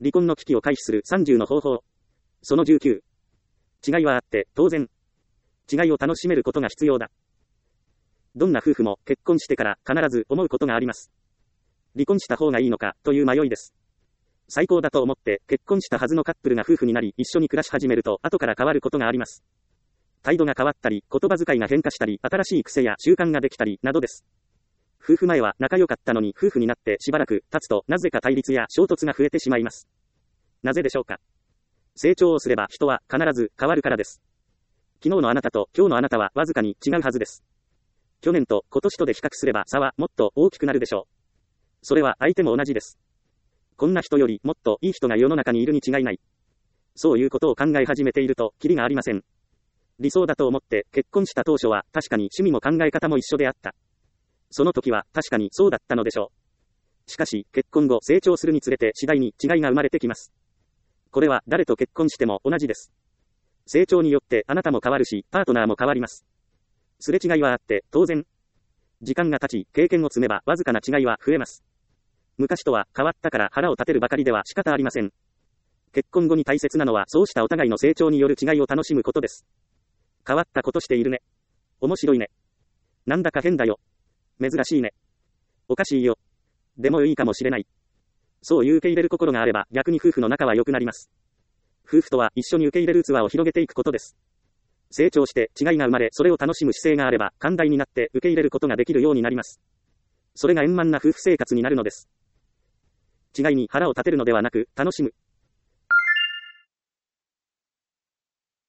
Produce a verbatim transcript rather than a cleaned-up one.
離婚の危機を回避するさんじゅうの方法。そのじゅうきゅう。違いはあって、当然。違いを楽しめることが必要だ。どんな夫婦も結婚してから必ず思うことがあります。離婚した方がいいのかという迷いです。最高だと思って結婚したはずのカップルが夫婦になり一緒に暮らし始めると後から変わることがあります。態度が変わったり、言葉遣いが変化したり、新しい癖や習慣ができたり、などです。夫婦前は仲良かったのに夫婦になってしばらく経つとなぜか対立や衝突が増えてしまいます。なぜでしょうか。成長をすれば人は必ず変わるからです。昨日のあなたと今日のあなたはわずかに違うはずです。去年と今年とで比較すれば差はもっと大きくなるでしょう。それは相手も同じです。こんな人よりもっといい人が世の中にいるに違いない。そういうことを考え始めているとキリがありません。理想だと思って結婚した当初は確かに趣味も考え方も一緒であった。その時は確かにそうだったのでしょう。しかし結婚後成長するにつれて次第に違いが生まれてきます。これは誰と結婚しても同じです。成長によってあなたも変わるし、パートナーも変わります。すれ違いはあって当然。時間が経ち、経験を積めばわずかな違いは増えます。昔とは変わったから腹を立てるばかりでは仕方ありません。結婚後に大切なのはそうしたお互いの成長による違いを楽しむことです。変わったことしているね。面白いね。なんだか変だよ。珍しいね。おかしいよ。でもいいかもしれない。そういう受け入れる心があれば逆に夫婦の仲は良くなります。夫婦とは一緒に受け入れる器を広げていくことです。成長して違いが生まれそれを楽しむ姿勢があれば寛大になって受け入れることができるようになります。それが円満な夫婦生活になるのです。違いに腹を立てるのではなく楽しむ。